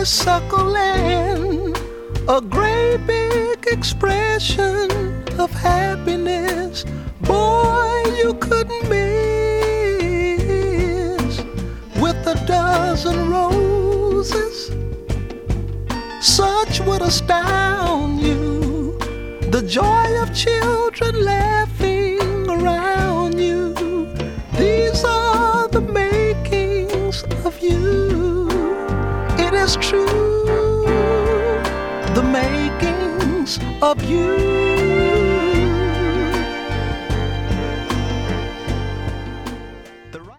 honeysuckle land, a great big expression of happiness. Boy, you couldn't miss. With a dozen roses, such would astound you. The joy of children laughing around you. These are the makings of you. It is true, the makings of you.